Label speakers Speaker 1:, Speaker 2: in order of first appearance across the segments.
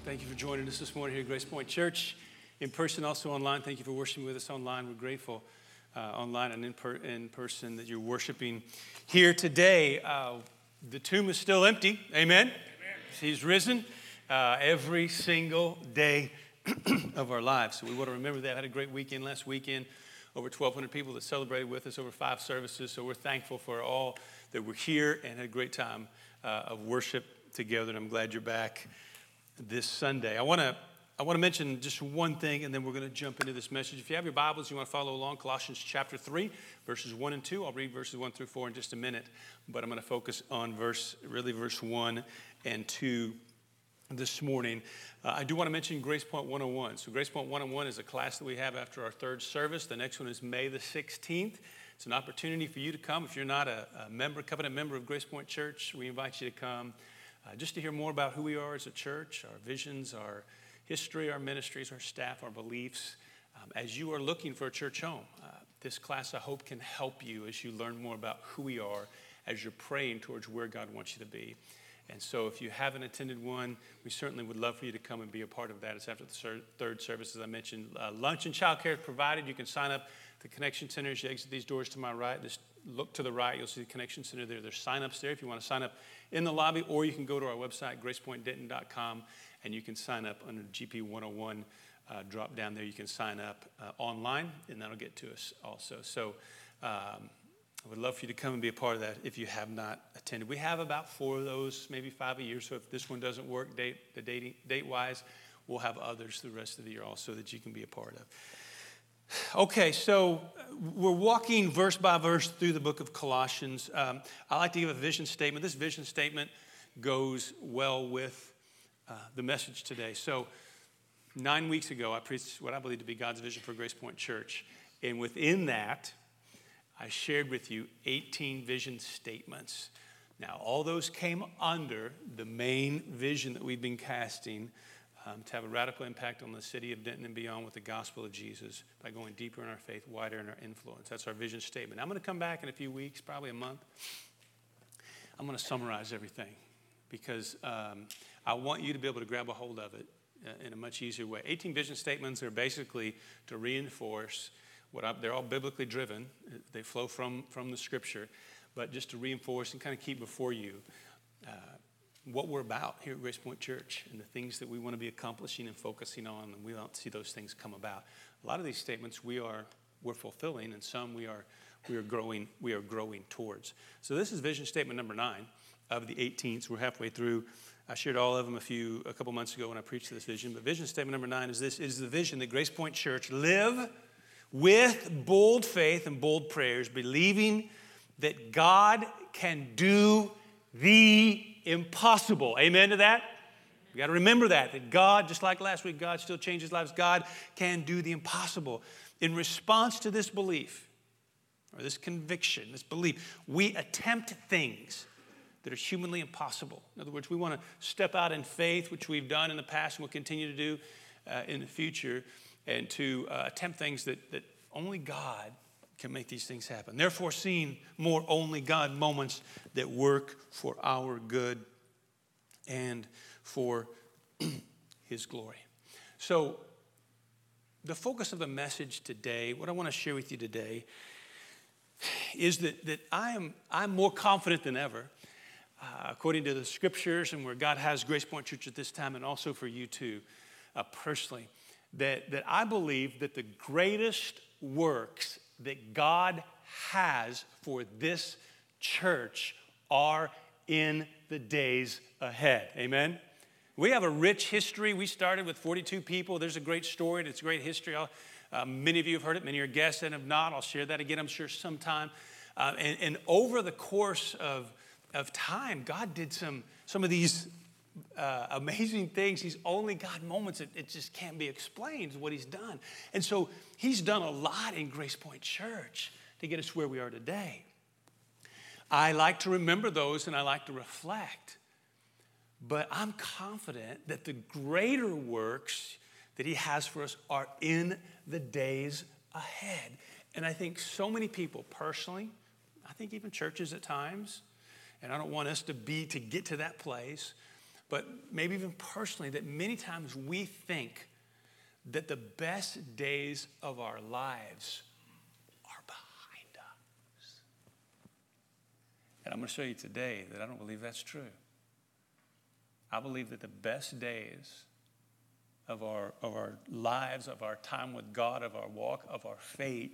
Speaker 1: Thank you for joining us this morning here at Grace Point Church, in person, also online. Thank you for worshiping with us online. We're grateful online and in person that you're worshiping here today. The tomb is still empty. Amen? Amen. He's risen every single day of our lives. So we want to remember that. I had a great weekend last weekend. Over 1,200 people that celebrated with us, over 5 services. So we're thankful for all that were here and had a great time of worship together. And I'm glad you're back this Sunday. I want to mention just one thing, and then we're going to jump into this message. If you have your Bibles, you want to follow along, Colossians chapter 3, verses 1 and 2. I'll read verses 1 through 4 in just a minute, but I'm going to focus on verse 1 and 2 this morning. I do want to mention Grace Point 101. So Grace Point 101 is a class that we have after our third service. The next one is May the 16th. It's an opportunity for you to come. If you're not a covenant member of Grace Point Church, we invite you to come just to hear more about who we are as a church, our visions, our history, our ministries, our staff, our beliefs. As you are looking for a church home, this class, I hope, can help you as you learn more about who we are, as you're praying towards where God wants you to be. And so if you haven't attended one, we certainly would love for you to come and be a part of that. It's after the third service, as I mentioned. Lunch and childcare is provided. You can sign up at the Connection Center as you exit these doors to my right. Just look to the right. You'll see the Connection Center there. There's sign-ups there if you want to sign up in the lobby, or you can go to our website, gracepointdenton.com, and you can sign up under the GP 101 drop down there. You can sign up online, and that'll get to us also. So I would love for you to come and be a part of that if you have not attended. We have about 4 of those, maybe 5 a year. So if this one doesn't work date-wise, we'll have others the rest of the year also that you can be a part of. Okay, so we're walking verse by verse through the book of Colossians. I like to give a vision statement. This vision statement goes well with the message today. So 9 weeks ago, I preached what I believe to be God's vision for Grace Point Church. And within that, I shared with you 18 vision statements. Now, all those came under the main vision that we've been casting to have a radical impact on the city of Denton and beyond with the gospel of Jesus by going deeper in our faith, wider in our influence. That's our vision statement. I'm going to come back in a few weeks, probably a month. I'm going to summarize everything because I want you to be able to grab a hold of it in a much easier way. 18 vision statements are basically to reinforce they're all biblically driven. They flow from the scripture, but just to reinforce and kind of keep before you what we're about here at Grace Point Church and the things that we want to be accomplishing and focusing on, and we don't see those things come about. A lot of these statements we're fulfilling, and some we are growing towards. So this is vision statement number 9 of the 18. So we're halfway through. I shared all of them a couple months ago when I preached this vision. But vision statement number 9 is this: is the vision that Grace Point Church live with bold faith and bold prayers, believing that God can do the impossible. Amen to that? We got to remember that God, just like last week, God still changes lives. God can do the impossible. In response to this belief, or this conviction, this belief, we attempt things that are humanly impossible. In other words, we want to step out in faith, which we've done in the past and will continue to do in the future, and to attempt things that only God can make these things happen. Therefore, seeing more only God moments that work for our good and for His glory. So, the focus of the message today, what I want to share with you today, is that I'm more confident than ever, according to the scriptures and where God has Grace Point Church at this time, and also for you too, personally, that I believe that the greatest works that God has for this church are in the days ahead. Amen? We have a rich history. We started with 42 people. There's a great story. It's a great history. Many of you have heard it. Many are guests and have not. I'll share that again, I'm sure, sometime. And over the course of time, God did some of these amazing things. These only God moments, it just can't be explained what He's done. And so He's done a lot in Grace Point Church to get us where we are today. I like to remember those and I like to reflect. But I'm confident that the greater works that He has for us are in the days ahead. And I think so many people personally, I think even churches at times, and I don't want us to get to that place, but maybe even personally, that many times we think that the best days of our lives are behind us. And I'm going to show you today that I don't believe that's true. I believe that the best days of our lives, of our time with God, of our walk, of our faith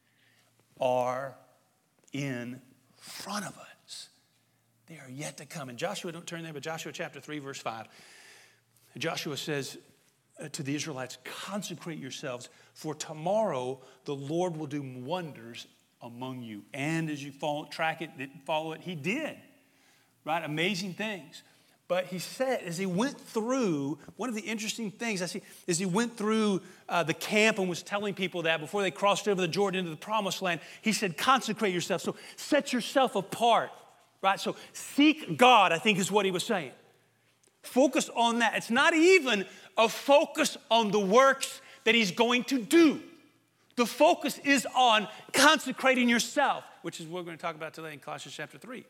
Speaker 1: are in front of us. They are yet to come. And Joshua, don't turn there, but Joshua chapter 3, verse 5. Joshua says to the Israelites, consecrate yourselves, for tomorrow the Lord will do wonders among you. And as you follow it, he did. Right? Amazing things. But he said, as he went through, one of the interesting things I see, as he went through the camp and was telling people that before they crossed over the Jordan into the promised land, he said, consecrate yourself. So set yourself apart, right? So seek God, I think is what he was saying. Focus on that. It's not even a focus on the works that he's going to do. The focus is on consecrating yourself, which is what we're going to talk about today in Colossians chapter 3.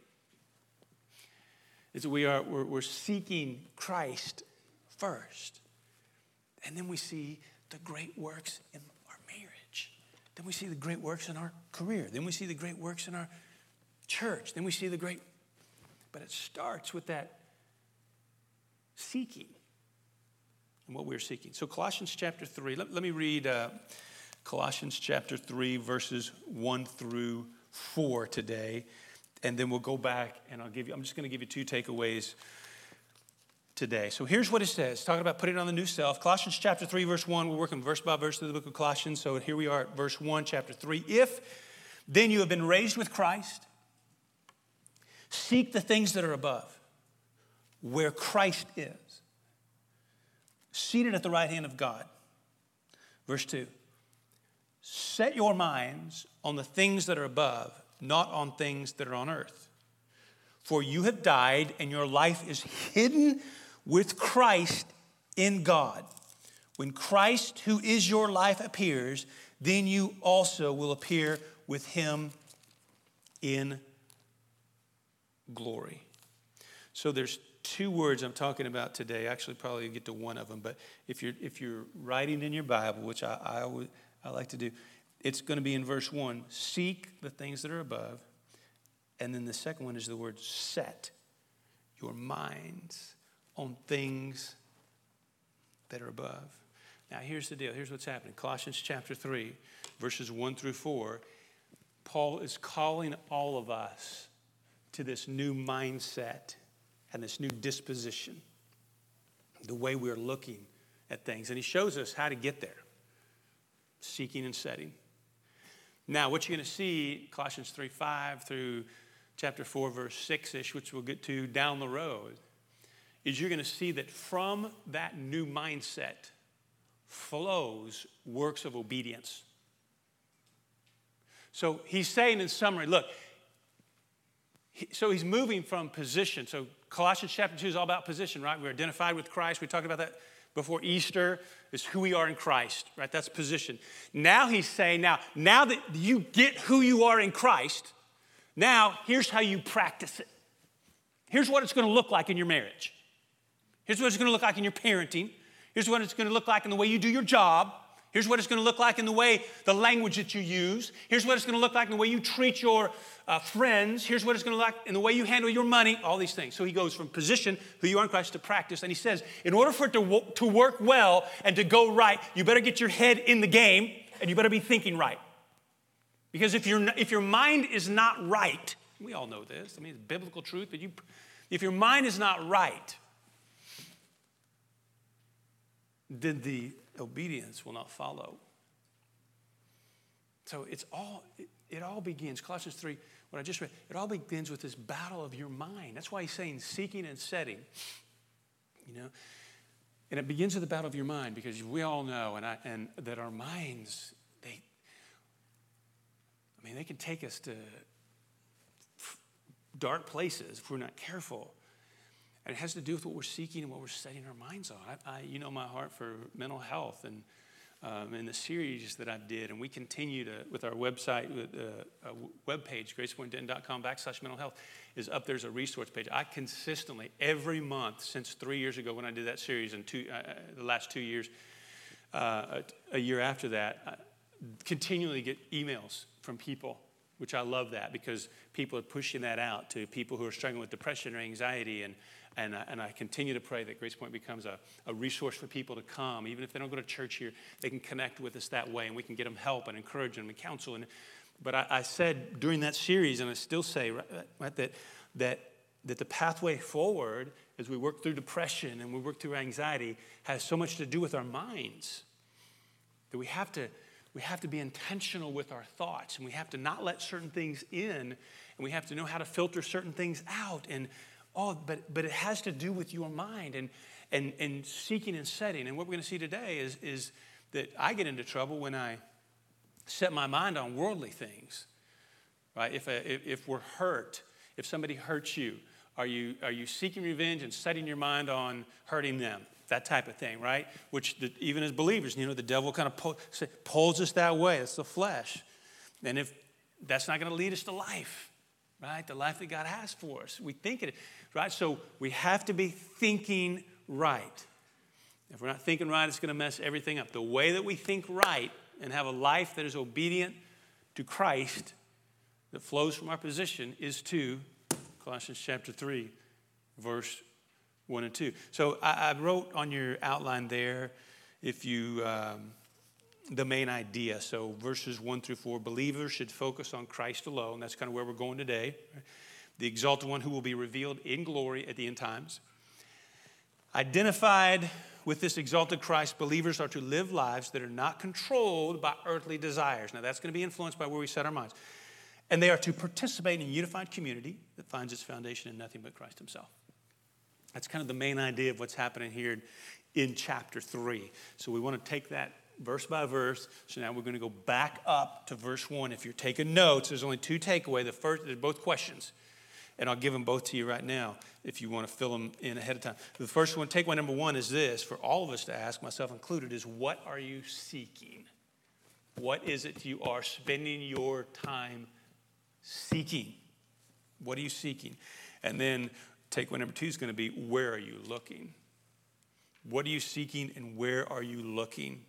Speaker 1: Is that we're seeking Christ first. And then we see the great works in our marriage. Then we see the great works in our career. Then we see the great works in our church. Then we see but it starts with that seeking and what we're seeking. So Colossians chapter 3, let me read Colossians chapter 3, verses 1 through 4 today. And then we'll go back and I'm just going to give you two takeaways today. So here's what it says, talking about putting on the new self. Colossians chapter 3, verse 1, we're working verse by verse through the book of Colossians. So here we are at verse 1, chapter 3. If then you have been raised with Christ, seek the things that are above, where Christ is, seated at the right hand of God. Verse 2, set your minds on the things that are above, not on things that are on earth. For you have died, and your life is hidden with Christ in God. When Christ, who is your life, appears, then you also will appear with him in glory. So there's two words I'm talking about today. Actually, probably get to one of them. But if you're writing in your Bible, which I like to do, it's going to be in verse 1, seek the things that are above. And then the second one is the word set your minds on things that are above. Now, here's the deal. Here's what's happening. Colossians chapter 3, verses 1 through 4, Paul is calling all of us to this new mindset and this new disposition, the way we're looking at things. And he shows us how to get there, seeking and setting. Now, what you're going to see, Colossians 3:5 through chapter 4, verse 6-ish, which we'll get to down the road, is you're going to see that from that new mindset flows works of obedience. So he's saying in summary, look, so he's moving from position. So Colossians chapter 2 is all about position, right? We're identified with Christ. We talked about that before Easter, is who we are in Christ, right? That's position. Now he's saying, now that you get who you are in Christ, now here's how you practice it. Here's what it's going to look like in your marriage. Here's what it's going to look like in your parenting. Here's what it's going to look like in the way you do your job. Here's what it's going to look like in the language that you use. Here's what it's going to look like in the way you treat your friends. Here's what it's going to look like in the way you handle your money, all these things. So he goes from position, who you are in Christ, to practice. And he says, in order for it to work well and to go right, you better get your head in the game and you better be thinking right. Because if your mind is not right, we all know this. I mean, it's biblical truth, but if your mind is not right, then the obedience will not follow. So it all begins, Colossians 3, what I just read, it all begins with this battle of your mind. That's why he's saying seeking and setting, And it begins with the battle of your mind, because we all know and that our minds, they can take us to dark places if we're not careful. And it has to do with what we're seeking and what we're setting our minds on. You know my heart for mental health, and in the series that I did, and we continue to, with our website, webpage, gracepointdenton.com/mental health is up. There's a resource page. I consistently, every month since 3 years ago when I did that series, and the last 2 years, a year after that, I continually get emails from people, which I love that because people are pushing that out to people who are struggling with depression or anxiety, and I continue to pray that Grace Point becomes a resource for people to come. Even if they don't go to church here, they can connect with us that way, and we can get them help and encourage them and counsel. But I said during that series, and I still say, right, that the pathway forward as we work through depression and we work through anxiety has so much to do with our minds, that we have to be intentional with our thoughts, and we have to not let certain things in, and we have to know how to filter certain things out. But it has to do with your mind and seeking and setting. And what we're going to see today is that I get into trouble when I set my mind on worldly things, right? If we're hurt, if somebody hurts you, are you seeking revenge and setting your mind on hurting them? That type of thing, right? Which even as believers, the devil kind of pulls us that way. It's the flesh. And if that's not going to lead us to life, right? The life that God has for us. We think it, right? So we have to be thinking right. If we're not thinking right, it's going to mess everything up. The way that we think right and have a life that is obedient to Christ, that flows from our position, is to Colossians chapter 3, verse 1 and 2. So I wrote on your outline there, the main idea. So verses 1 through 4, believers should focus on Christ alone. That's kind of where we're going today. The exalted one who will be revealed in glory at the end times. Identified with this exalted Christ, believers are to live lives that are not controlled by earthly desires. Now that's going to be influenced by where we set our minds. And they are to participate in a unified community that finds its foundation in nothing but Christ himself. That's kind of the main idea of what's happening here in chapter 3. So we want to take that verse by verse. So now we're going to go back up to verse 1. If you're taking notes, there's only two takeaways. The first, they're both questions. And I'll give them both to you right now if you want to fill them in ahead of time. The first one, takeaway number 1 is this, for all of us to ask, myself included, is what are you seeking? What is it you are spending your time seeking? What are you seeking? And then takeaway number 2 is going to be, where are you looking? What are you seeking and where are you looking?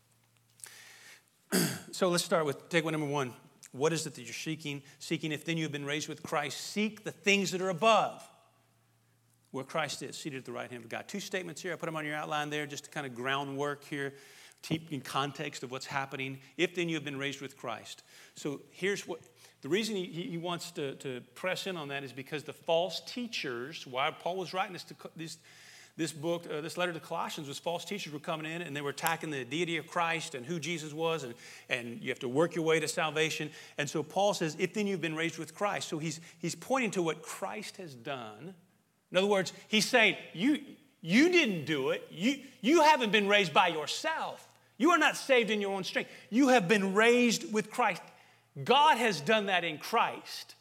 Speaker 1: So let's start with takeaway number 1. What is it that you're seeking? Seeking, if then you have been raised with Christ, seek the things that are above, where Christ is, seated at the right hand of God. 2 statements here. I put them on your outline there, just to kind of groundwork here, keep in context of what's happening. If then you have been raised with Christ. So here's what, the reason he wants to press in on that is because the false teachers, why Paul was writing this book, this letter to Colossians, was false teachers were coming in and they were attacking the deity of Christ and who Jesus was, and you have to work your way to salvation. And so Paul says, if then you've been raised with Christ. So he's pointing to what Christ has done. In other words, he's saying, you didn't do it. You haven't been raised by yourself. You are not saved in your own strength. You have been raised with Christ. God has done that in Christ.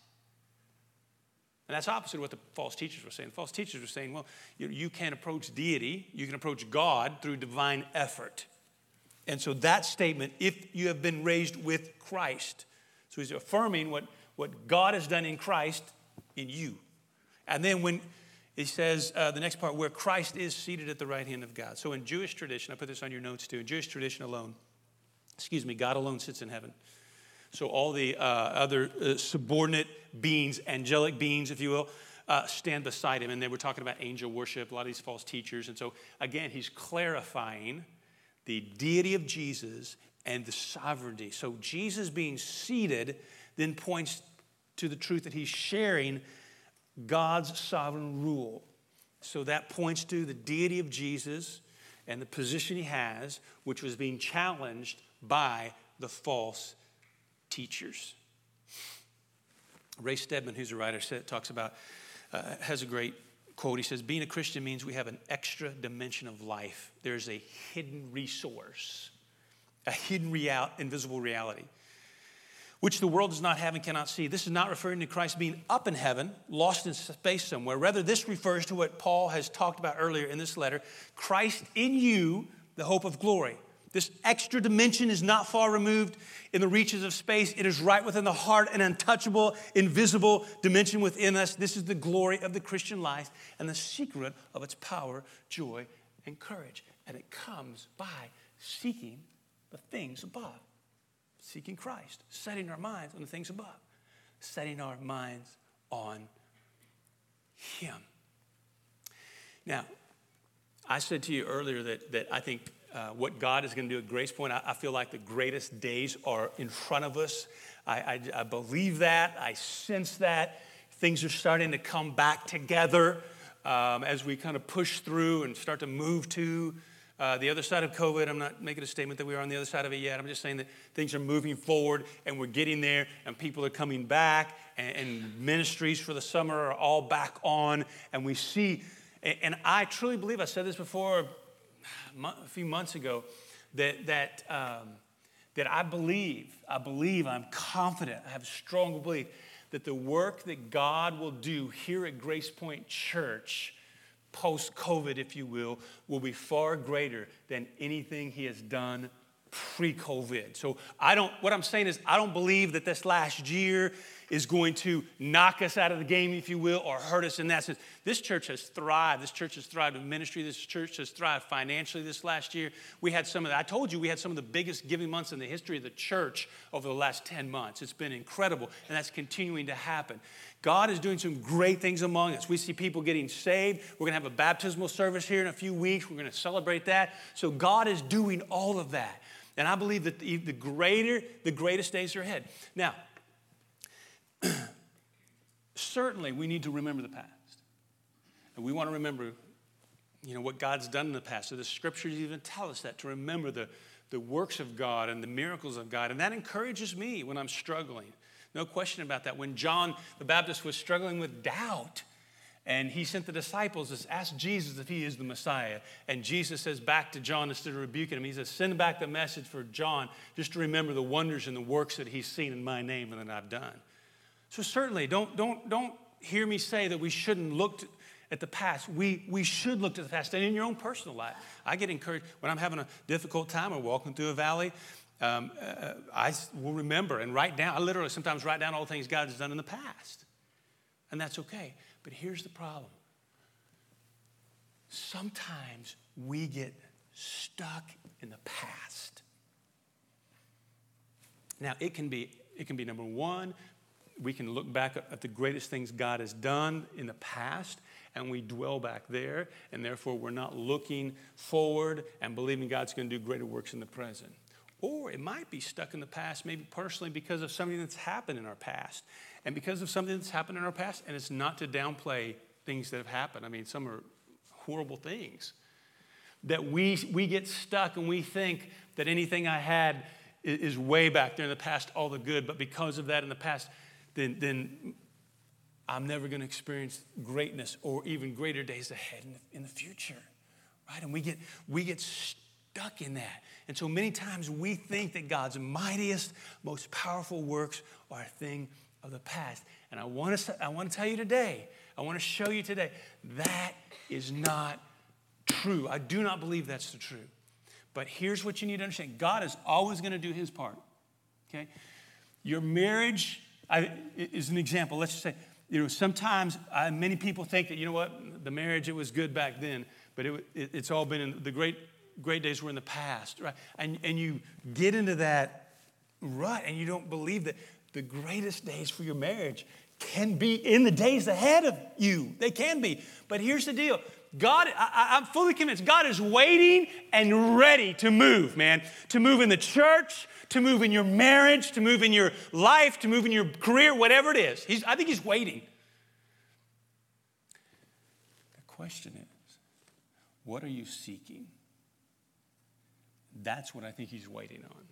Speaker 1: And that's opposite of what the false teachers were saying. The false teachers were saying, well, you can't approach deity. You can approach God through divine effort. And so that statement, if you have been raised with Christ. So he's affirming what God has done in Christ in you. And then when he says, the next part, where Christ is seated at the right hand of God. So in Jewish tradition, I put this on your notes too, in Jewish tradition alone, God alone sits in heaven. So all the other subordinate beings, angelic beings, if you will, stand beside him. And they were talking about angel worship, a lot of these false teachers. And so, again, he's clarifying the deity of Jesus and the sovereignty. So Jesus being seated then points to the truth that he's sharing God's sovereign rule. So that points to the deity of Jesus and the position he has, which was being challenged by the false teachers. Ray Stedman, who's a writer, talks about, has a great quote. He says, being a Christian means we have an extra dimension of life. There's a hidden resource, a hidden invisible reality, which the world does not have and cannot see. This is not referring to Christ being up in heaven, lost in space somewhere. Rather, this refers to what Paul has talked about earlier in this letter, Christ in you, the hope of glory. This extra dimension is not far removed in the reaches of space. It is right within the heart, an untouchable, invisible dimension within us. This is the glory of the Christian life and the secret of its power, joy, and courage. And it comes by seeking the things above. Seeking Christ, setting our minds on the things above, setting our minds on Him. Now, I said to you earlier that I think what God is going to do at Grace Point, I feel like the greatest days are in front of us. I believe that. I sense that. Things are starting to come back together as we kind of push through and start to move to the other side of COVID. I'm not making a statement that we are on the other side of it yet. I'm just saying that things are moving forward and we're getting there and people are coming back and ministries for the summer are all back on. And we see, and I truly believe, I said this before a few months ago, that I believe, I'm confident, I have a strong belief that the work that God will do here at Grace Point Church post-COVID, if you will be far greater than anything He has done pre-COVID. So what I'm saying is I don't believe that this last year is going to knock us out of the game, if you will, or hurt us in that sense. This church has thrived. This church has thrived in ministry. This church has thrived financially this last year. I told you we had some of the biggest giving months in the history of the church over the last 10 months. It's been incredible, and that's continuing to happen. God is doing some great things among us. We see people getting saved. We're going to have a baptismal service here in a few weeks. We're going to celebrate that. So God is doing all of that. And I believe that the greatest days are ahead. Now, certainly we need to remember the past. And we want to remember, what God's done in the past. So the scriptures even tell us that, to remember the works of God and the miracles of God. And that encourages me when I'm struggling. No question about that. When John the Baptist was struggling with doubt, and he sent the disciples to ask Jesus if He is the Messiah. And Jesus says back to John, instead of rebuking him, He says, send back the message for John just to remember the wonders and the works that he's seen in my name and that I've done. So certainly, don't hear me say that we shouldn't look at the past. We should look to the past. And in your own personal life, I get encouraged when I'm having a difficult time or walking through a valley. I will remember and write down. I literally sometimes write down all the things God has done in the past. And that's okay. But here's the problem. Sometimes we get stuck in the past. Now, it can be number one, we can look back at the greatest things God has done in the past, and we dwell back there, and therefore we're not looking forward and believing God's going to do greater works in the present. Or it might be stuck in the past, maybe personally because of something that's happened in our past. And because of something that's happened in our past, and it's not to downplay things that have happened. I mean, some are horrible things. That we get stuck and we think that anything I had is way back there in the past, all the good. But because of that in the past, then I'm never going to experience greatness or even greater days ahead in the future. Right? And we get stuck in that. And so many times we think that God's mightiest, most powerful works are a thing of the past. And I want to tell you today, I want to show you today, that is not true. I do not believe that's the truth. But here's what you need to understand. God is always going to do His part. Okay? Your marriage is an example. Let's just say, sometimes many people think that, the marriage, it was good back then, but it's all been in the great days were in the past, right? And you get into that rut and you don't believe that the greatest days for your marriage can be in the days ahead of you. They can be. But here's the deal. God, I'm fully convinced, God is waiting and ready to move, man. To move in the church, to move in your marriage, to move in your life, to move in your career, whatever it is. I think He's waiting. The question is, what are you seeking? That's what I think He's waiting on.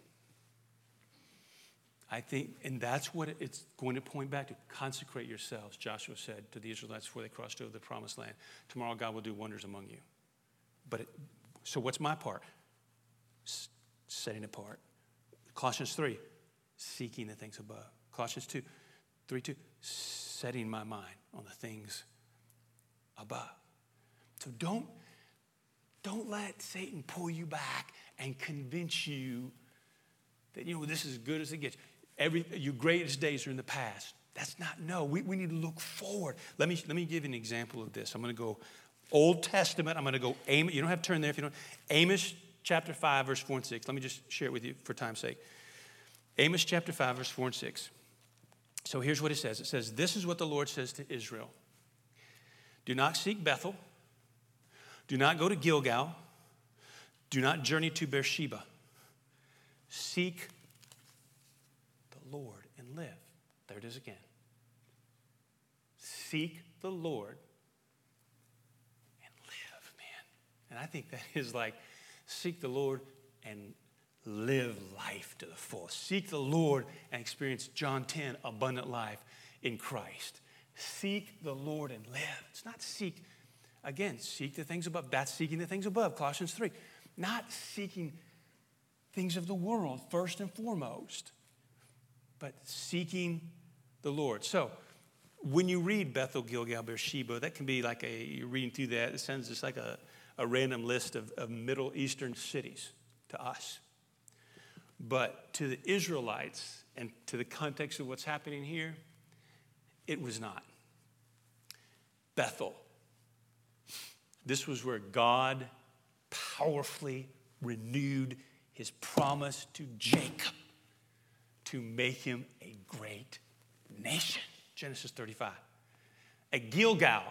Speaker 1: I think, and that's what it's going to point back to. Consecrate yourselves, Joshua said to the Israelites before they crossed over the promised land. Tomorrow God will do wonders among you. So what's my part? Setting apart. Colossians 3, seeking the things above. Colossians 3:2, setting my mind on the things above. So Don't let Satan pull you back and convince you that, this is as good as it gets. Your greatest days are in the past. That's not, no. We need to look forward. Let me give you an example of this. I'm going to go Old Testament. I'm going to go Amos. You don't have to turn there if you don't. Amos chapter 5, verse 4 and 6. Let me just share it with you for time's sake. Amos chapter 5, verse 4 and 6. So here's what it says. It says, this is what the Lord says to Israel. Do not seek Bethel. Do not go to Gilgal. Do not journey to Beersheba. Seek the Lord and live. There it is again. Seek the Lord and live, man. And I think that is like, seek the Lord and live life to the fullest. Seek the Lord and experience John 10, abundant life in Christ. Seek the Lord and live. It's not seek, again, seek the things above. That's seeking the things above, Colossians 3. Not seeking things of the world first and foremost, but seeking the Lord. So when you read Bethel, Gilgal, Beersheba, that can be like you're reading through that, it sounds just like a random list of Middle Eastern cities to us. But to the Israelites and to the context of what's happening here, it was not. Bethel. This was where God powerfully renewed his promise to Jacob to make him a great nation. Genesis 35. At Gilgal,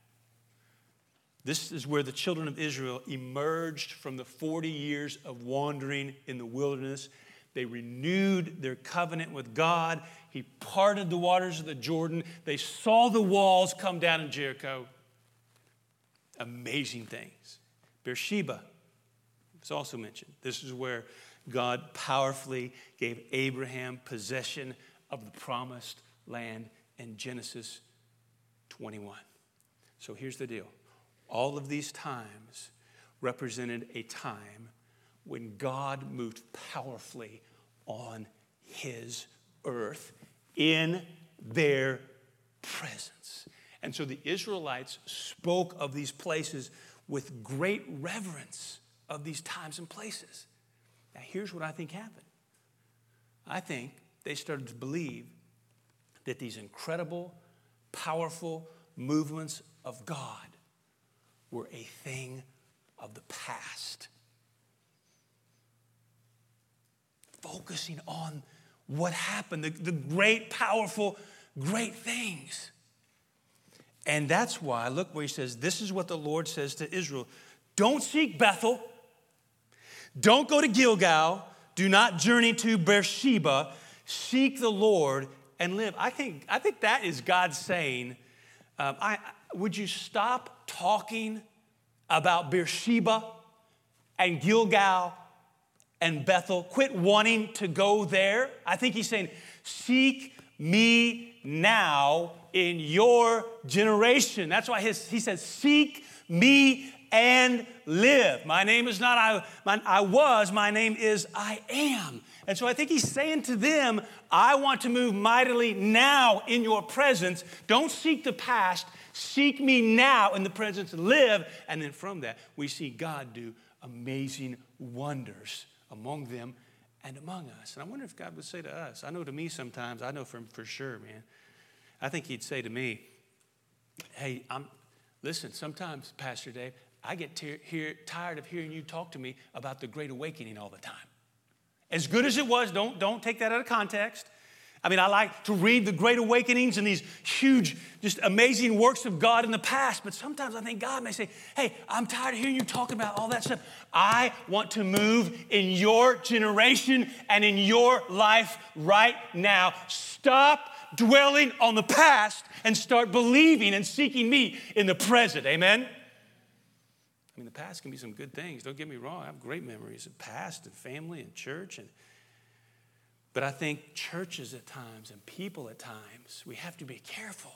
Speaker 1: this is where the children of Israel emerged from the 40 years of wandering in the wilderness. They renewed their covenant with God. He parted the waters of the Jordan. They saw the walls come down in Jericho. Amazing things. Beersheba was also mentioned. This is where God powerfully gave Abraham possession of the promised land in Genesis 21. So here's the deal. All of these times represented a time when God moved powerfully on his earth in their presence. And so the Israelites spoke of these places with great reverence of these times and places. Now, here's what I think happened. I think they started to believe that these incredible, powerful movements of God were a thing of the past. Focusing on what happened, the great, powerful, great things. And that's why, look where he says, this is what the Lord says to Israel. Don't seek Bethel. Don't go to Gilgal. Do not journey to Beersheba. Seek the Lord and live. I think that is God saying, would you stop talking about Beersheba and Gilgal and Bethel? Quit wanting to go there. I think he's saying, seek me now in your generation. That's why he says, seek me and live. My name is not I was, my name is I am. And so I think he's saying to them, I want to move mightily now in your presence. Don't seek the past. Seek me now in the presence and live. And then from that, we see God do amazing wonders among them and among us. And I wonder if God would say to us, I know to me sometimes, I know for sure, man, I think he'd say to me, hey, listen, sometimes, Pastor Dave, I get tired of hearing you talk to me about the Great Awakening all the time. As good as it was, don't take that out of context. I mean, I like to read the Great Awakenings and these huge, just amazing works of God in the past. But sometimes I think God may say, hey, I'm tired of hearing you talking about all that stuff. I want to move in your generation and in your life right now. Stop dwelling on the past and start believing and seeking me in the present. Amen? I mean, the past can be some good things. Don't get me wrong. I have great memories of past and family and church. But I think churches at times and people at times, we have to be careful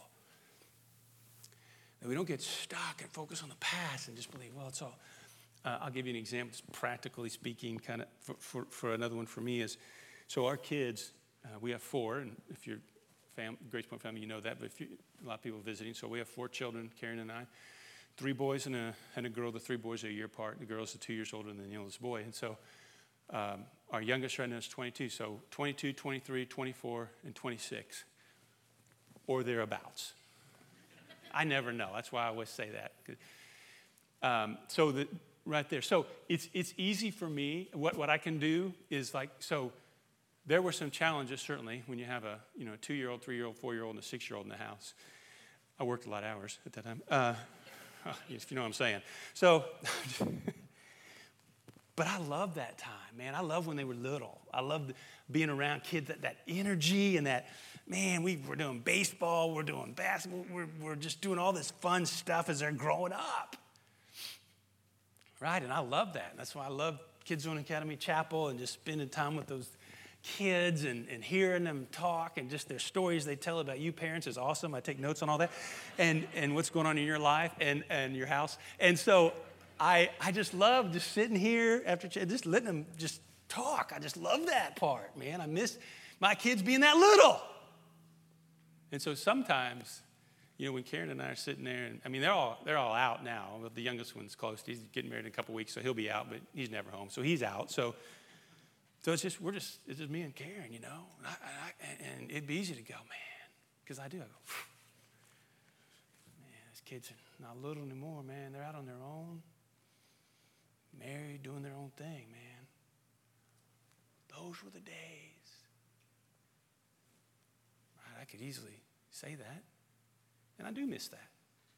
Speaker 1: that we don't get stuck and focus on the past and just believe, well, it's all. I'll give you an example, just practically speaking, kind of for another one for me is, so our kids, we have 4, and if you're Grace Point family, you know that, but a lot of people visiting, so we have 4 children, Karen and I. 3 boys and a girl. The 3 boys are a year apart. The girl's 2 years older than the oldest boy. And so our youngest right now is 22. So 22, 23, 24, and 26, or thereabouts. I never know. That's why I always say that. Right there. So it's easy for me. What I can do is so there were some challenges, certainly, when you have a 2-year-old, 3-year-old, 4-year-old, and a 6-year-old in the house. I worked a lot of hours at that time, if you know what I'm saying. So, but I love that time, man. I love when they were little. I loved being around kids, that energy and that, man, we're doing baseball, we're doing basketball, we're just doing all this fun stuff as they're growing up. Right, and I love that. That's why I love Kids Zone Academy Chapel and just spending time with those kids and hearing them talk and just their stories they tell about you parents is awesome. I take notes on all that and what's going on in your life and your house. And so I just love just sitting here after just letting them just talk. I just love that part, man. I miss my kids being that little. And so sometimes, when Karen and I are sitting there, and I mean, they're all out now. The youngest one's close. He's getting married in a couple weeks, so he'll be out, but he's never home. So he's out. So it's just me and Karen, and it'd be easy to go, man, because I do. I go, man, these kids are not little anymore, man. They're out on their own, married, doing their own thing, man. Those were the days. Right? I could easily say that, and I do miss that.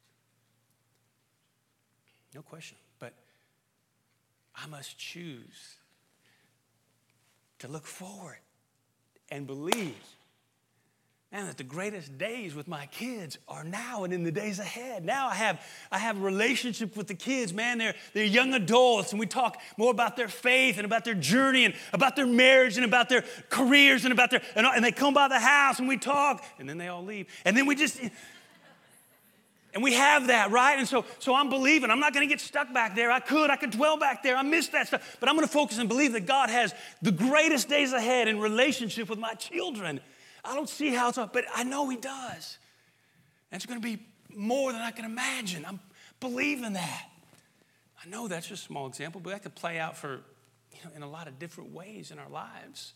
Speaker 1: No question. But I must choose to look forward and believe, man, that the greatest days with my kids are now and in the days ahead. Now I have a relationship with the kids, man. They're young adults, and we talk more about their faith and about their journey and about their marriage and about their careers and about and they come by the house and we talk, and then they all leave. And then and we have that, right? And so I'm believing. I'm not going to get stuck back there. I could dwell back there. I miss that stuff. But I'm going to focus and believe that God has the greatest days ahead in relationship with my children. I don't see how it's up, but I know he does. And it's going to be more than I can imagine. I'm believing that. I know that's just a small example, but that could play out for, in a lot of different ways in our lives.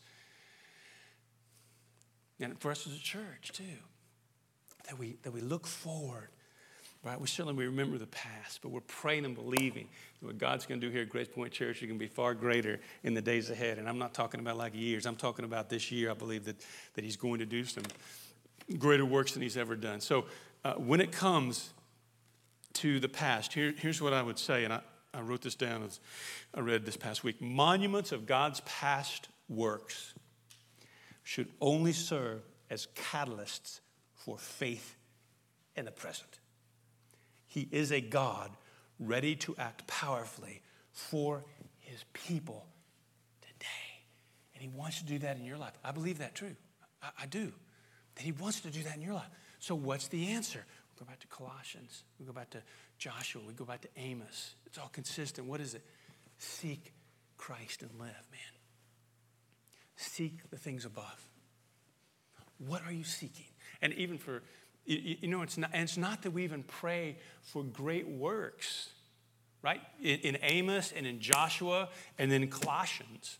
Speaker 1: And for us as a church, too, that we look forward. Right, we remember the past, but we're praying and believing that what God's going to do here at Grace Point Church is going to be far greater in the days ahead. And I'm not talking about like years. I'm talking about this year. I believe that he's going to do some greater works than he's ever done. So when it comes to the past, here's what I would say, and I wrote this down as I read this past week. Monuments of God's past works should only serve as catalysts for faith in the present. He is a God ready to act powerfully for his people today. And he wants to do that in your life. I believe that true. I do. That he wants to do that in your life. So what's the answer? We go back to Colossians. We go back to Joshua. We go back to Amos. It's all consistent. What is it? Seek Christ and live, man. Seek the things above. What are you seeking? And even for... it's not that we even pray for great works, right? In Amos and in Joshua and then in Colossians.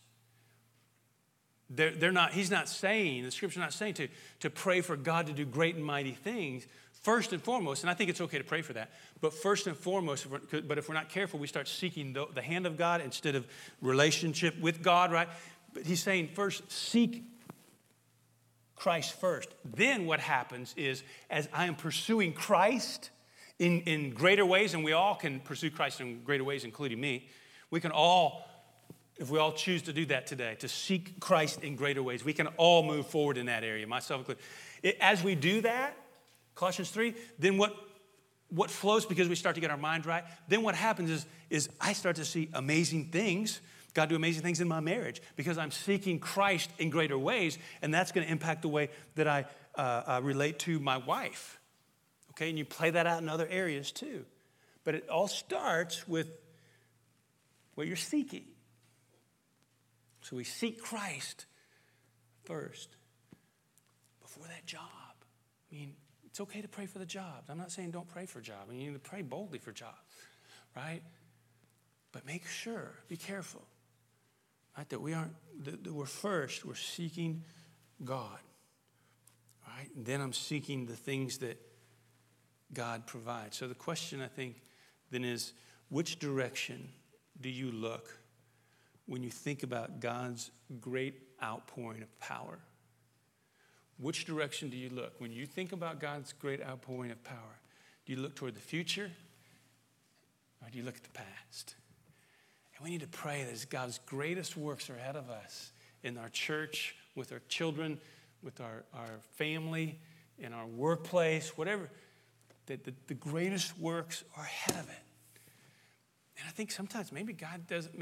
Speaker 1: He's not saying, the scripture's not saying to pray for God to do great and mighty things. First and foremost, and I think it's okay to pray for that, but first and foremost, but if we're not careful, we start seeking the hand of God instead of relationship with God, right? But he's saying first, seek Christ first. Then what happens is, as I am pursuing Christ in greater ways, and we all can pursue Christ in greater ways, including me, we can all, if we all choose to do that today, to seek Christ in greater ways, we can all move forward in that area, myself included. As we do that, Colossians 3, then what flows, because we start to get our mind right, then what happens is I start to see amazing things. God do amazing things in my marriage because I'm seeking Christ in greater ways, and that's going to impact the way that I relate to my wife. Okay, and you play that out in other areas too. But it all starts with what you're seeking. So we seek Christ first before that job. I mean, It's okay to pray for the jobs. I'm not saying don't pray for a job. I mean, you need to pray boldly for jobs, right? But make sure, be careful, right, that we're seeking God, right? And then I'm seeking the things that God provides. So the question, I think, then is, which direction do you look when you think about God's great outpouring of power? Which direction do you look? When you think about God's great outpouring of power, do you look toward the future or do you look at the past? And we need to pray that as God's greatest works are ahead of us in our church, with our children, with our family, in our workplace, whatever, that the greatest works are ahead of it. And I think sometimes maybe God doesn't,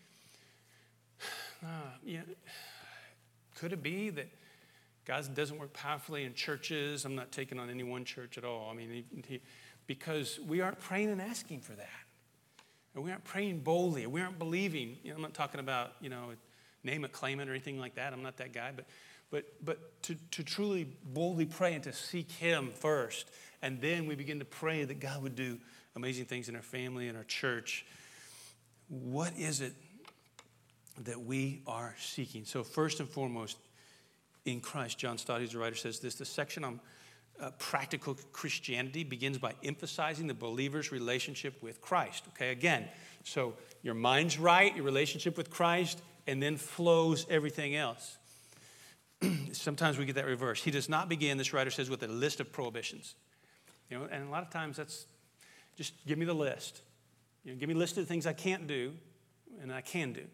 Speaker 1: could it be that God doesn't work powerfully in churches? I'm not taking on any one church at all. I mean, because we aren't praying and asking for that. And we aren't praying boldly. We aren't believing. I'm not talking about, name it, claim it, or anything like that. I'm not that guy. But to truly boldly pray and to seek him first. And then we begin to pray that God would do amazing things in our family and our church. What is it that we are seeking? So first and foremost, in Christ, John Stott, who's a writer, says this: the section on practical Christianity begins by emphasizing the believer's relationship with Christ. Okay, again, so your mind's right, your relationship with Christ, and then flows everything else. Sometimes we get that reverse. He does not begin, this writer says, with a list of prohibitions. And a lot of times that's just give me the list. Give me a list of the things I can't do and I can do.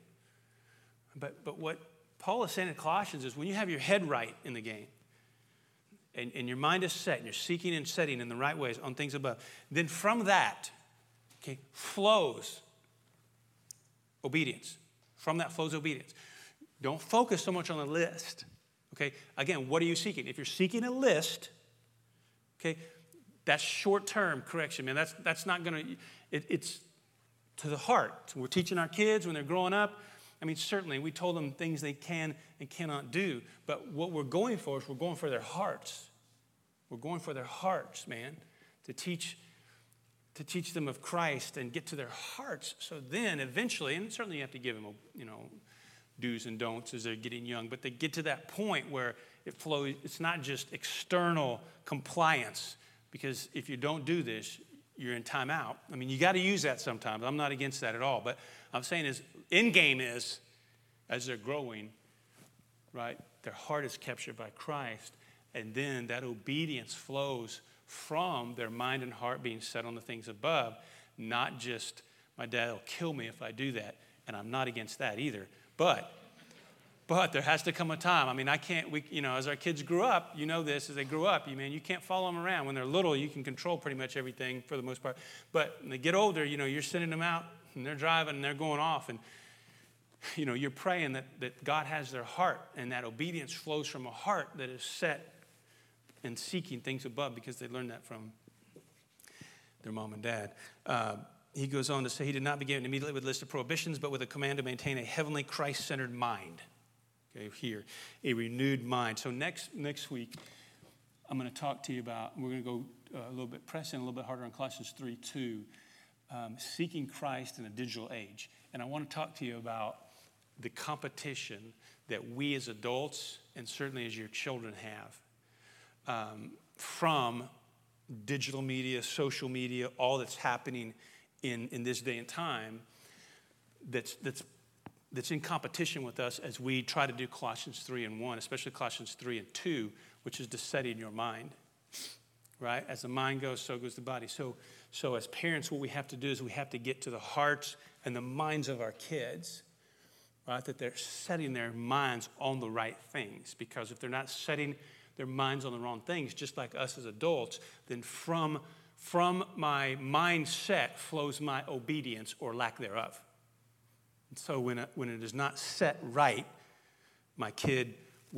Speaker 1: But what Paul is saying in Colossians is when you have your head right in the game and your mind is set and you're seeking and setting in the right ways on things above, then from that, okay, flows obedience. From that flows obedience. Don't focus so much on the list. Okay, again, what are you seeking? If you're seeking a list, okay, that's short-term correction, man. That's not going to, it's to the heart. So we're teaching our kids when they're growing up. I mean, certainly we told them things they can and cannot do. But what we're going for is we're going for their hearts. We're going for their hearts, man, to teach them of Christ and get to their hearts. So then eventually, and certainly you have to give them, do's and don'ts as they're getting young, but they get to that point where it flows. It's not just external compliance, because if you don't do this, you're in timeout. I mean, you got to use that sometimes. I'm not against that at all, but I'm saying is, end game is, as they're growing, right, their heart is captured by Christ, and then that obedience flows from their mind and heart being set on the things above, not just, my dad will kill me if I do that, and I'm not against that either. But there has to come a time. I mean, as our kids grew up, this, as they grew up, you can't follow them around. When they're little, you can control pretty much everything for the most part. But when they get older, you're sending them out, and they're driving, and they're going off, and, you're praying that God has their heart, and that obedience flows from a heart that is set and seeking things above, because they learned that from their mom and dad. He goes on to say he did not begin immediately with a list of prohibitions, but with a command to maintain a heavenly Christ-centered mind. Okay, here, a renewed mind. So next week, I'm going to talk to you about, we're going to go a little bit, press in a little bit harder on Colossians 3:2, seeking Christ in a digital age. And I want to talk to you about the competition that we as adults, and certainly as your children have, from digital media, social media, all that's happening in this day and time that's in competition with us as we try to do Colossians 3:1, especially Colossians 3:2, which is to setting your mind, right? As the mind goes, so goes the body. So as parents, what we have to do is we have to get to the hearts and the minds of our kids, right? That they're setting their minds on the right things. Because if they're not setting their minds on the wrong things, just like us as adults, then from my mindset flows my obedience or lack thereof. And so when it is not set right, my kid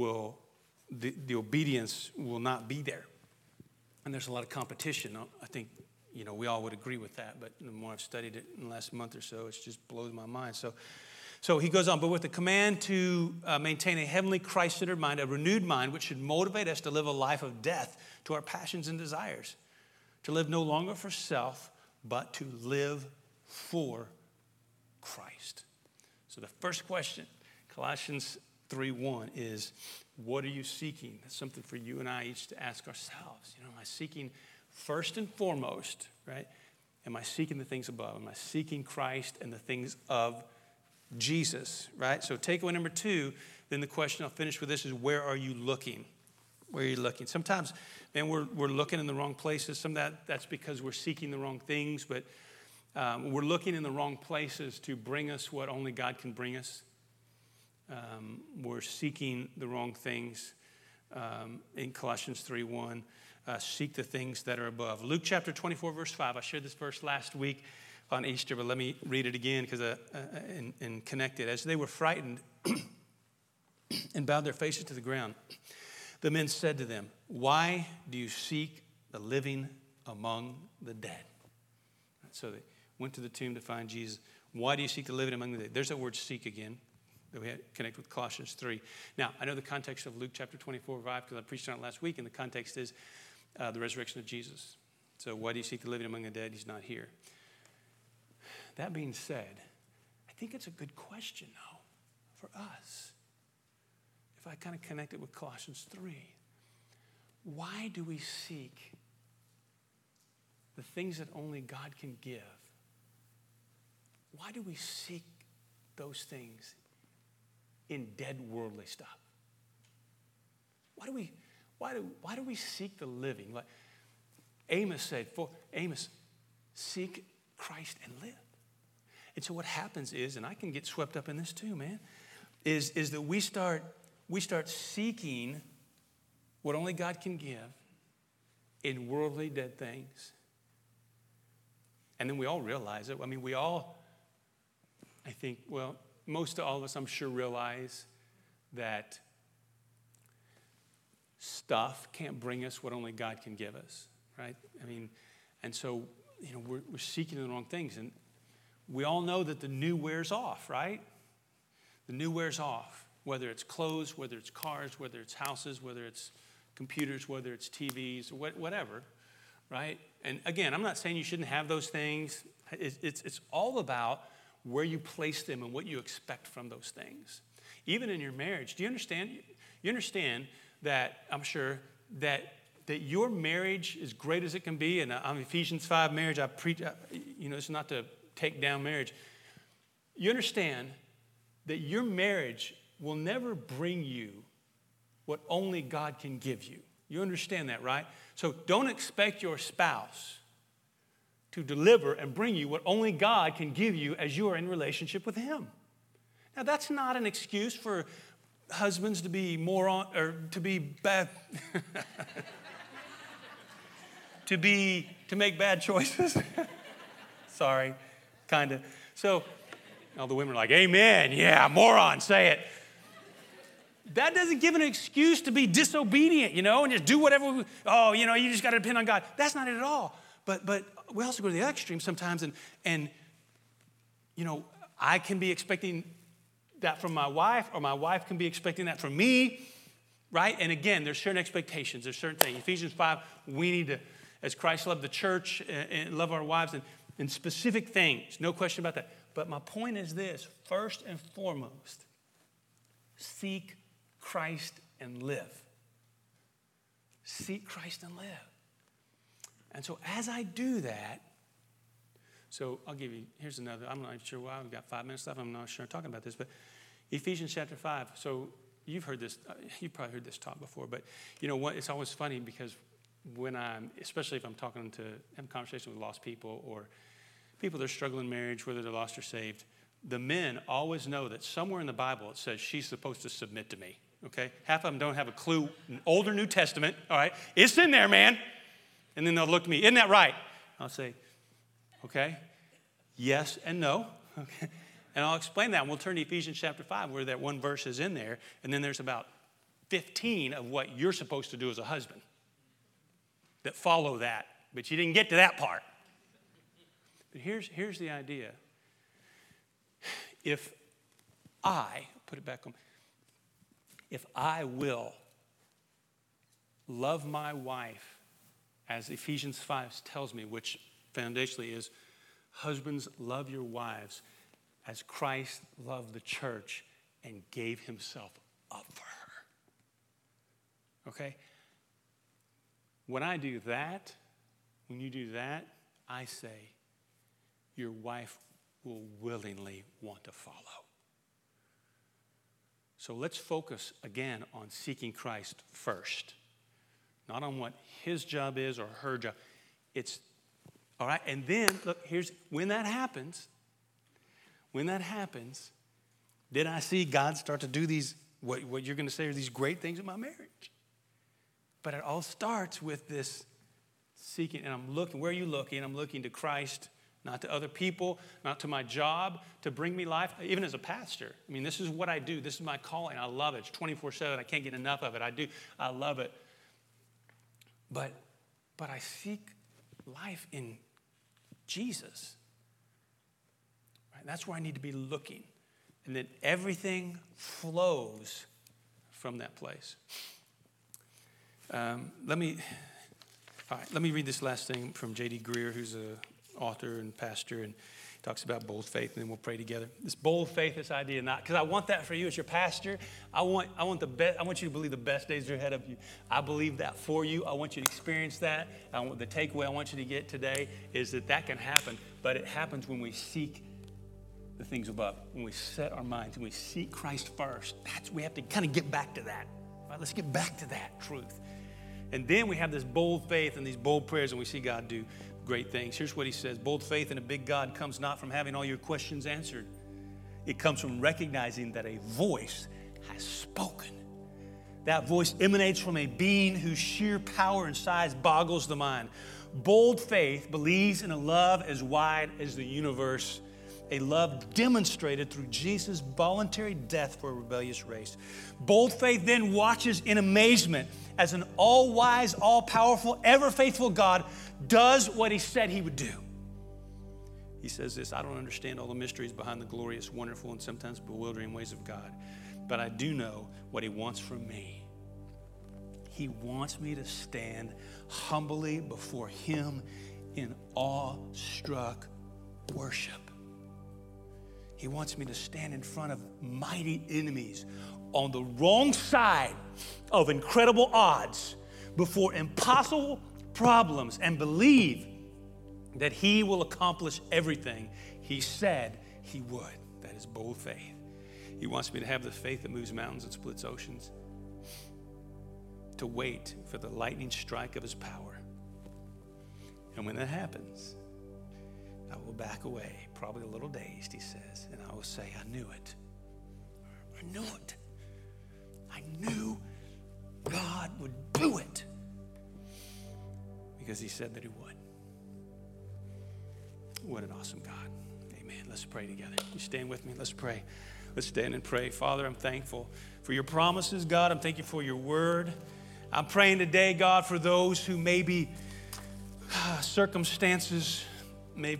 Speaker 1: the obedience will not be there. And there's a lot of competition. I think, we all would agree with that, but the more I've studied it in the last month or so, it just blows my mind. So he goes on, but with the command to maintain a heavenly Christ-centered mind, a renewed mind, which should motivate us to live a life of death to our passions and desires, to live no longer for self, but to live for Christ. So the first question, Colossians 3:1, is what are you seeking? That's something for you and I each to ask ourselves. Am I seeking first and foremost, right? Am I seeking the things above? Am I seeking Christ and the things of Jesus, right? So takeaway number 2, then the question, I'll finish with this, is where are you looking? Where are you looking? Sometimes, man, we're looking in the wrong places. Some of that's because we're seeking the wrong things, but we're looking in the wrong places to bring us what only God can bring us. We're seeking the wrong things. In Colossians 3:1, seek the things that are above. Luke chapter 24, verse 5. I shared this verse last week on Easter, but let me read it again and connect it. As they were frightened and bowed their faces to the ground, the men said to them, "Why do you seek the living among the dead?" So they went to the tomb to find Jesus. Why do you seek the living among the dead? There's that word seek again that we had connect with Colossians 3. Now, I know the context of Luke chapter 24, 5, because I preached on it last week, and the context is the resurrection of Jesus. So why do you seek the living among the dead? He's not here. That being said, I think it's a good question, though, for us. If I kind of connect it with Colossians 3, why do we seek the things that only God can give? Why do we seek those things in dead worldly stuff? Why do we seek the living? Like Amos said, seek Christ and live. And so what happens is, and I can get swept up in this too, man, is that we start seeking what only God can give in worldly dead things. And then we all realize it. I mean, I think, well, most of all of us, I'm sure, realize that stuff can't bring us what only God can give us, right? I mean, and so, we're seeking the wrong things. And we all know that the new wears off, right? The new wears off, whether it's clothes, whether it's cars, whether it's houses, whether it's computers, whether it's TVs, whatever, right? And again, I'm not saying you shouldn't have those things. It's all about where you place them and what you expect from those things. Even in your marriage, do you understand? You understand that, I'm sure, that your marriage, as great as it can be, and I'm Ephesians 5 marriage, I preach, it's not to take down marriage. You understand that your marriage will never bring you what only God can give you. You understand that, right? So don't expect your spouse to deliver and bring you what only God can give you as you are in relationship with Him. Now, that's not an excuse for husbands to be or to be bad, to make bad choices. Sorry, kind of. So all the women are like, amen, yeah, moron, say it. That doesn't give an excuse to be disobedient, and just do whatever. You just got to depend on God. That's not it at all. But we also go to the extreme sometimes, and I can be expecting that from my wife, or my wife can be expecting that from me, right? And again, there's certain expectations. There's certain things. Ephesians 5, we need to, as Christ loved the church, and love our wives and specific things. No question about that. But my point is this: first and foremost, seek Christ and live. Seek Christ and live. And so as I do that, so I'll give you, here's another, I'm not sure why, we've got 5 minutes left, I'm not sure I'm talking about this, but Ephesians chapter 5, so you've probably heard this talk before, but you know what, it's always funny because especially if I'm having a conversation with lost people or people that are struggling in marriage, whether they're lost or saved, the men always know that somewhere in the Bible it says she's supposed to submit to me, okay? Half of them don't have a clue, Old or New Testament, all right? It's in there, man. And then they'll look at me, isn't that right? I'll say, okay, yes and no, okay? And I'll explain that, and we'll turn to Ephesians chapter 5 where that one verse is in there, and then there's about 15 of what you're supposed to do as a husband that follow that, but you didn't get to that part. But here's the idea. If put it back on, if I will love my wife as Ephesians 5 tells me, which foundationally is, husbands, love your wives as Christ loved the church and gave himself up for her. Okay? When I do that, when you do that, I say your wife will willingly want to follow. So let's focus again on seeking Christ first. Not on what his job is or her job. It's, all right, and then, look, here's, when that happens, then I see God start to do these, what you're going to say are these great things in my marriage. But it all starts with this seeking, and I'm looking, where are you looking? I'm looking to Christ, not to other people, not to my job, to bring me life, even as a pastor. I mean, this is what I do. This is my calling. I love it. It's 24/7. I can't get enough of it. I love it. But I seek life in Jesus. Right? That's where I need to be looking. And then everything flows from that place. Let me read this last thing from J.D. Greear, who's an author and pastor, and talks about bold faith, and then we'll pray together. This bold faith, this idea, not because I want that for you as your pastor. I want the best. I want you to believe the best days are ahead of you. I believe that for you. I want you to experience that. The takeaway I want you to get today is that can happen, but it happens when we seek the things above, when we set our minds, when we seek Christ first. We have to kind of get back to that. Right? Let's get back to that truth. And then we have this bold faith and these bold prayers, and we see God do great things. Here's what he says. Bold faith in a big God comes not from having all your questions answered. It comes from recognizing that a voice has spoken. That voice emanates from a being whose sheer power and size boggles the mind. Bold faith believes in a love as wide as the universe, a love demonstrated through Jesus' voluntary death for a rebellious race. Bold faith then watches in amazement as an all-wise, all-powerful, ever-faithful God does what he said he would do. He says this, I don't understand all the mysteries behind the glorious, wonderful, and sometimes bewildering ways of God, but I do know what he wants from me. He wants me to stand humbly before him in awe-struck worship. He wants me to stand in front of mighty enemies on the wrong side of incredible odds before impossible problems and believe that he will accomplish everything he said he would. That is bold faith. He wants me to have the faith that moves mountains and splits oceans, to wait for the lightning strike of his power. And when that happens, I will back away, probably a little dazed, he says, and I will say, I knew it. I knew it. I knew God would do it because he said that he would. What an awesome God. Amen. Let's pray together. You stand with me? Let's pray. Let's stand and pray. Father, I'm thankful for your promises, God. I'm thankful for your word. I'm praying today, God, for those who maybe circumstances may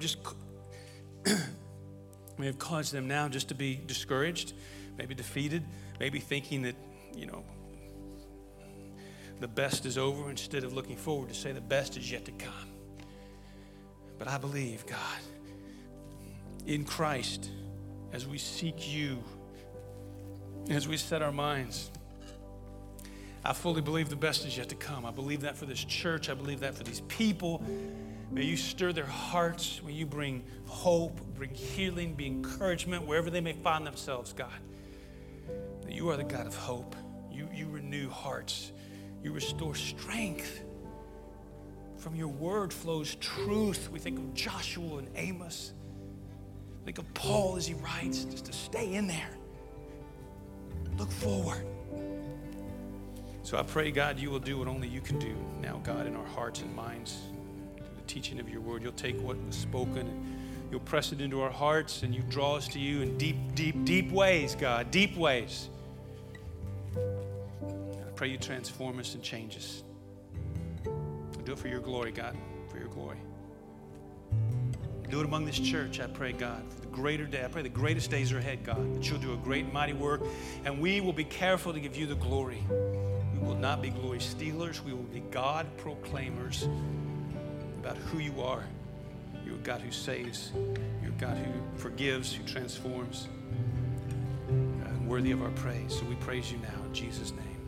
Speaker 1: have caused them now just to be discouraged, maybe defeated, maybe thinking that, the best is over instead of looking forward to say the best is yet to come. But I believe, God, in Christ, as we seek you, as we set our minds, I fully believe the best is yet to come. I believe that for this church. I believe that for these people. May you stir their hearts. May you bring hope, bring healing, be encouragement wherever they may find themselves, God. That you are the God of hope. You renew hearts. You restore strength. From your word flows truth. We think of Joshua and Amos. Think of Paul as he writes, just to stay in there. Look forward. So I pray, God, you will do what only you can do now, God, in our hearts and minds. Through the teaching of your word, you'll take what was spoken and you'll press it into our hearts and you draw us to you in deep, deep, deep ways, God, deep ways. I pray you transform us and change us. Do it for your glory, God, for your glory. Do it among this church, I pray, God, for the greater day. I pray the greatest days are ahead, God, that you'll do a great and mighty work, and we will be careful to give you the glory. We will not be glory stealers. We will be God proclaimers about who you are. You're a God who saves. You're a God who forgives, who transforms, and worthy of our praise. So we praise you now in Jesus' name.